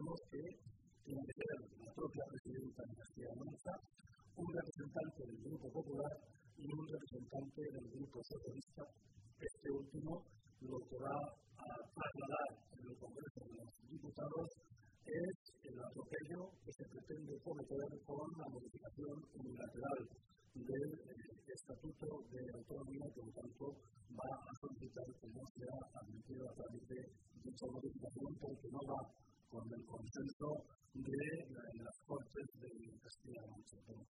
creemos que tiene que ser la propia presidenta de Castilla-La Mancha, un representante del Grupo Popular y un representante del Grupo Socialista. Este último lo que va a trasladar en el Congreso de los Diputados es el atropello que se pretende cometer con la modificación unilateral del Estatuto de Autonomía, que por tanto va a solicitar que no sea admitido a trámite dicha modificación porque no va con el consenso de las Cortes de Castilla-La Mancha. Por lo